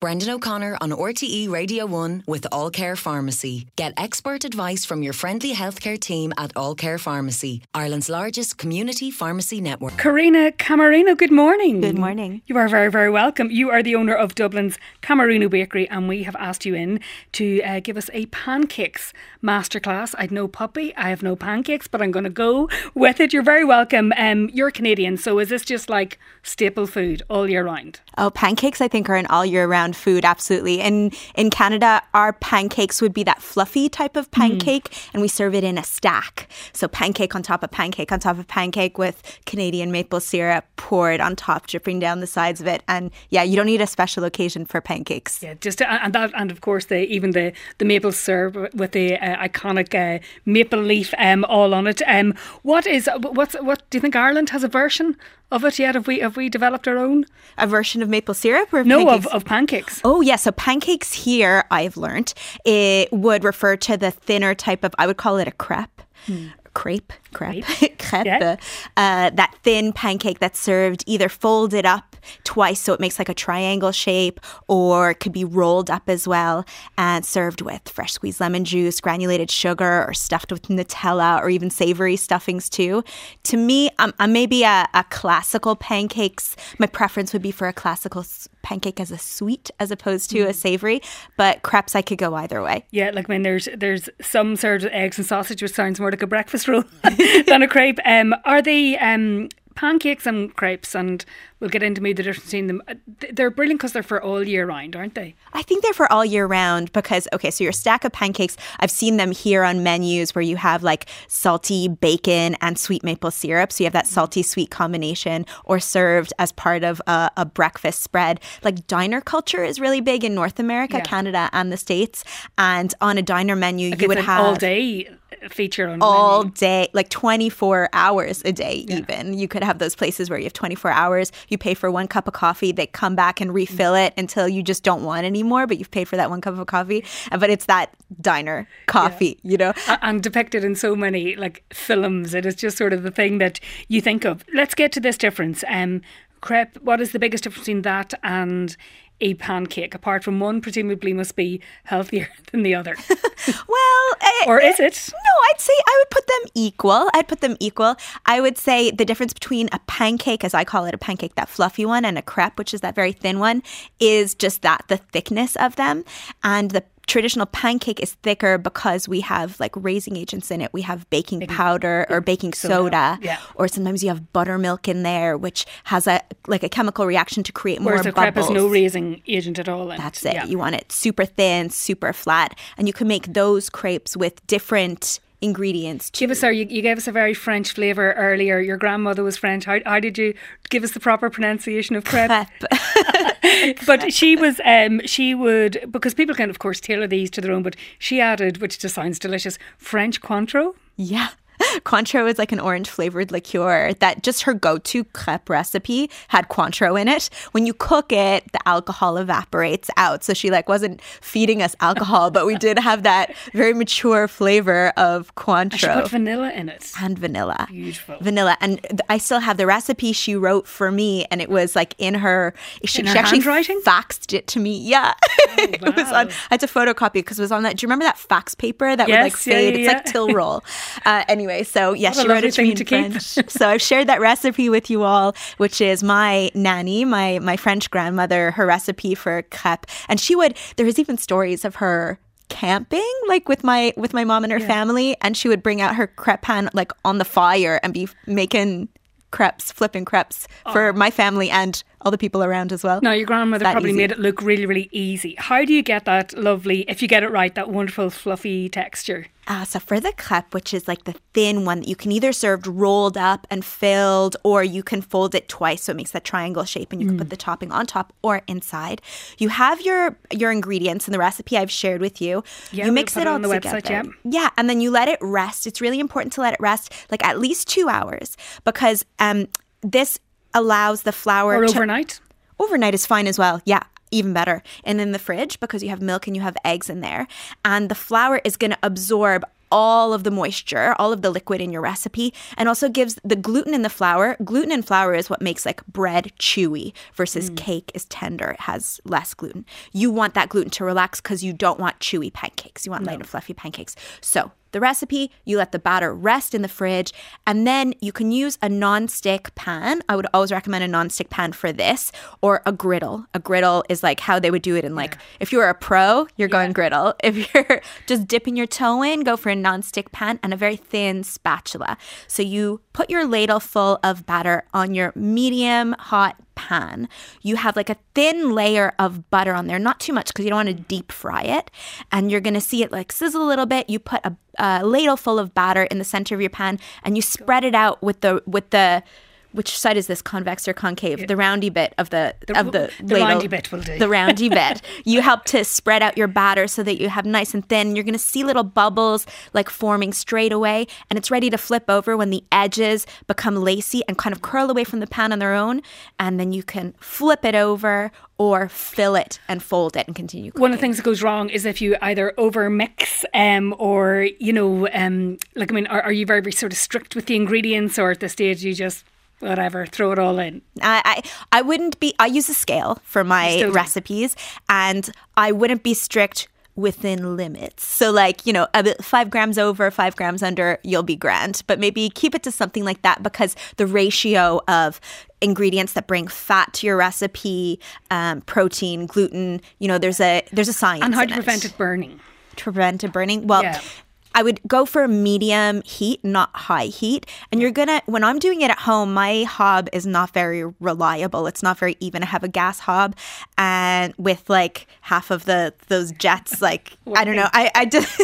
Brendan O'Connor on RTE Radio 1 with All Care Pharmacy. Get expert advice from your friendly healthcare team at All Care Pharmacy, Ireland's largest community pharmacy network. Karina Camarino, good morning. Good morning. You are very, very welcome. You are the owner of Dublin's Camarino Bakery, and we have asked you in to give us a pancakes masterclass. I'd no puppy, I have no pancakes, but I'm going to go with it. You're very welcome. You're Canadian, so is this just like staple food all year round? Oh, pancakes I think are an all year round food, absolutely. And in Canada, our pancakes would be that fluffy type of pancake, and we serve it in a stack. So pancake on top of pancake on top of pancake with Canadian maple syrup poured on top, dripping down the sides of it. And yeah, you don't need a special occasion for pancakes. Yeah, and of course even the maple syrup with the iconic maple leaf all on it. What do you think Ireland has a version of it yet? Have we developed our own? A version of maple syrup? Or no, pancakes? Of pancakes. Oh, yeah. So pancakes here, I've learnt, it would refer to the thinner type of, I would call it a crepe. Crepe. Yeah. That thin pancake that's served either folded up twice so it makes like a triangle shape, or it could be rolled up as well and served with fresh squeezed lemon juice, granulated sugar, or stuffed with Nutella, or even savory stuffings too. To me, I'm maybe a classical pancakes. My preference would be for a classical pancake as a sweet as opposed to a savory, but crepes I could go either way. Yeah, like when there's some served with eggs and sausage, which sounds more like a breakfast roll than a crepe. Are they pancakes and crepes, and we'll get into maybe the difference between them. They're brilliant because they're for all year round, aren't they? I think they're for all year round because, okay, so your stack of pancakes, I've seen them here on menus where you have like salty bacon and sweet maple syrup. So you have that salty sweet combination, or served as part of a breakfast spread. Like diner culture is really big in North America, Canada and the States. And on a diner menu, like you would have all day feature on all menu. Day, like 24 hours a day. Even you could have those places where you have 24 hours. You pay for one cup of coffee, they come back and refill it until you just don't want anymore, but you've paid for that one cup of coffee. But it's that diner coffee, you know, and depicted in so many like films. It is just sort of the thing that you think of. Let's get to this difference. Crepe, what is the biggest difference between that and a pancake, apart from one presumably must be healthier than the other? Or is it? No, I'd say I would put them equal. I would say the difference between a pancake, as I call it, a pancake, that fluffy one, and a crepe, which is that very thin one, is just that, the thickness of them. And the traditional pancake is thicker because we have like raising agents in it. We have baking powder or baking soda, or sometimes you have buttermilk in there, which has a chemical reaction to create more bubbles. Whereas the crepe has no raising agent at all. That's it. Yeah. You want it super thin, super flat, and you can make those crepes with different ingredients too. You gave us a very French flavour earlier. Your grandmother was French. How did you give us the proper pronunciation of crepe? But she would, because people can of course tailor these to their own, but she added, which just sounds delicious, French Cointreau. Yeah. Cointreau is like an orange flavored liqueur that just her go-to crepe recipe had Cointreau in it. When you cook it, the alcohol evaporates out. So she wasn't feeding us alcohol, but we did have that very mature flavor of Cointreau. She put vanilla in it. And vanilla. Beautiful. Vanilla. And I still have the recipe she wrote for me, and it was like in her... She actually handwriting? Faxed it to me. Yeah. Oh, wow. It was on... I had to photocopy it because it was on that... Do you remember that fax paper that would fade? Yeah. It's like till roll. Anyway, so yes, she wrote it thing to me in French. So I've shared that recipe with you all, which is my nanny, my French grandmother, her recipe for crepe. And there was even stories of her camping, like with my mom and her family, and she would bring out her crepe pan like on the fire and be making flipping crepes for my family and all the people around as well. No, your grandmother probably made it look really, really easy. How do you get that lovely, if you get it right, that wonderful fluffy texture? So for the crepe, which is like the thin one that you can either serve rolled up and filled, or you can fold it twice so it makes that triangle shape, and you can put the topping on top or inside. You have your ingredients in the recipe I've shared with you. Yeah, you mix it all on the together. website, Yeah, and then you let it rest. It's really important to let it rest like at least 2 hours, because this allows the flour overnight? Overnight is fine as well. Yeah. even better. And in the fridge, because you have milk and you have eggs in there, and the flour is going to absorb all of the moisture, all of the liquid in your recipe, and also gives the gluten in the flour. Gluten in flour is what makes like bread chewy versus cake is tender. It has less gluten. You want that gluten to relax because you don't want chewy pancakes. You want light and fluffy pancakes. So the recipe, you let the batter rest in the fridge, and then you can use a non-stick pan. I would always recommend a non-stick pan for this, or a griddle. A griddle is like how they would do it in like, if you were a pro, you're going griddle. If you're just dipping your toe in, go for a non-stick pan and a very thin spatula. So you put your ladle full of batter on your medium hot pan. You have like a thin layer of butter on there, not too much because you don't want to deep fry it. And you're going to see it like sizzle a little bit. You put a ladle full of batter in the center of your pan, and you spread it out with the which side is this, convex or concave? The roundy bit of the ladle. The roundy bit will do. The roundy bit. You help to spread out your batter so that you have nice and thin. You're going to see little bubbles like forming straight away, and it's ready to flip over when the edges become lacy and kind of curl away from the pan on their own. And then you can flip it over or fill it and fold it and continue cooking. One of the things that goes wrong is if you either over mix or, like, I mean, are you very, very sort of strict with the ingredients, or at this stage you just whatever, throw it all in? I wouldn't be. I use a scale for my recipes, and I wouldn't be strict within limits. So like, a bit 5 grams over, 5 grams under, you'll be grand. But maybe keep it to something like that, because the ratio of ingredients that bring fat to your recipe, protein, gluten, there's a science. And how to prevent it burning? To prevent it burning? Well, yeah. I would go for medium heat, not high heat. And when I'm doing it at home, my hob is not very reliable. It's not very even. I have a gas hob, and with like half of those jets, like, I don't know. I just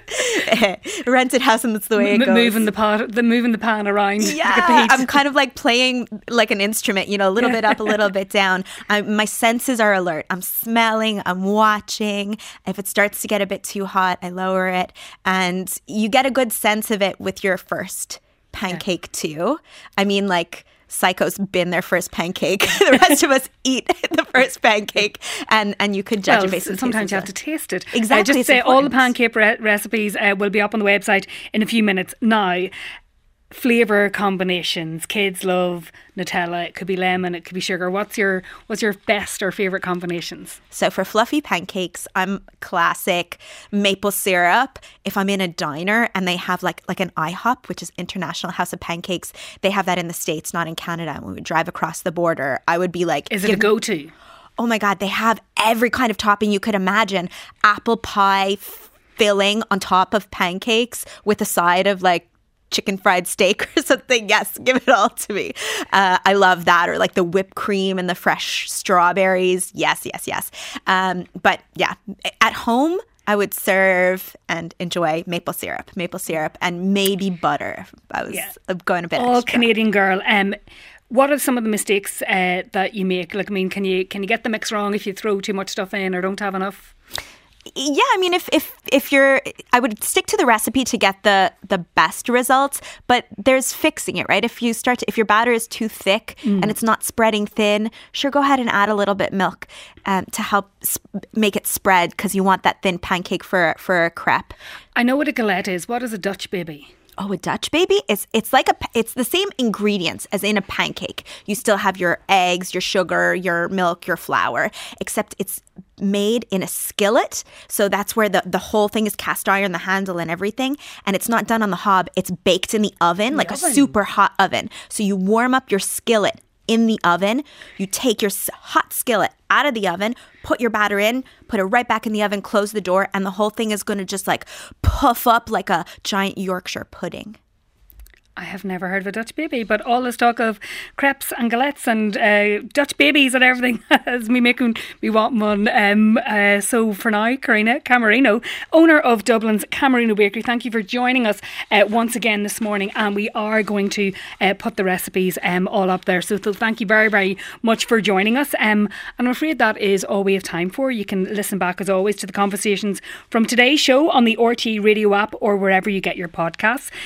rented house, and that's the way it goes. Moving the pan around. Yeah, I'm kind of like playing like an instrument, a little bit up, a little bit down. My senses are alert. I'm smelling, I'm watching. If it starts to get a bit too hot, I lower it. And you get a good sense of it with your first pancake too. I mean, like, Psycho's been their first pancake. The rest of us eat the first pancake, and you could judge it based on sometimes you have to taste it. Exactly. Just say all the pancake recipes will be up on the website in a few minutes. Now, flavour combinations. Kids love Nutella. It could be lemon. It could be sugar. What's your best or favourite combinations? So for fluffy pancakes, I'm classic maple syrup. If I'm in a diner and they have like an IHOP, which is International House of Pancakes, they have that in the States, not in Canada. When we would drive across the border, I would be like, is it a go-to? Oh my God, they have every kind of topping you could imagine. Apple pie filling on top of pancakes with a side of like chicken fried steak or something. Yes, give it all to me. I love that. Or like the whipped cream and the fresh strawberries. Yes. But yeah, at home, I would serve and enjoy maple syrup and maybe butter. I was going a bit all extra. Canadian girl. What are some of the mistakes that you make? Like, I mean, can you get the mix wrong if you throw too much stuff in or don't have enough? Yeah, I mean, if you're, I would stick to the recipe to get the best results, but there's fixing it, right? If your batter is too thick and it's not spreading thin, sure, go ahead and add a little bit milk to help make it spread, because you want that thin pancake for a crepe. I know what a galette is. What is a Dutch baby? Oh, a Dutch baby? It's the same ingredients as in a pancake. You still have your eggs, your sugar, your milk, your flour, except it's made in a skillet. So that's where the whole thing is cast iron, the handle and everything. And it's not done on the hob. It's baked in the oven, a super hot oven. So you warm up your skillet in the oven. You take your hot skillet out of the oven, put your batter in, put it right back in the oven, close the door, and the whole thing is going to just like puff up like a giant Yorkshire pudding. I have never heard of a Dutch baby, but all this talk of crepes and galettes and Dutch babies and everything has me making me want one. So for now, Karina Camerino, owner of Dublin's Camerino Bakery, thank you for joining us once again this morning, and we are going to put the recipes all up there. So thank you very, very much for joining us. And I'm afraid that is all we have time for. You can listen back as always to the conversations from today's show on the RTE Radio app or wherever you get your podcasts.